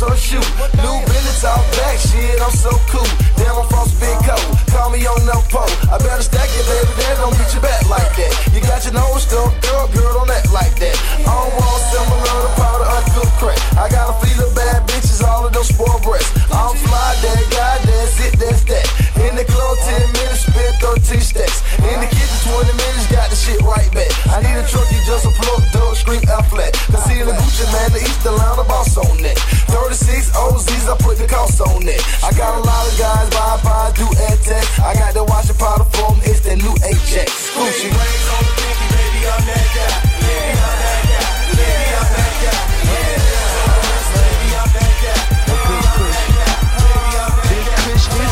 so shoot. New business out back, shit, I'm so cool. Damn, I'm from big coat. Call me on the pole. I better stack it, baby, then don't beat your back like that. You got your nose stuck, girl, don't act like that. I don't want similar to powder, uncooked crack. I got a fleet of bad bitches, all of those spoiled breasts. I'm fly, that guy, that's it, that's that. In the club, 10 minutes, spent 13 stacks. In the kitchen, 20 minutes, got the shit right back. I need a truck, you just a plug, dog, scream F flat. Cause see in the Gucci, man, the East Atlanta, the boss on that. 36 OZs, I put the cost on that. I got a lot of guys, buy, do ad tech. I got the washing powder for them, it's that new Ajax. Gucci.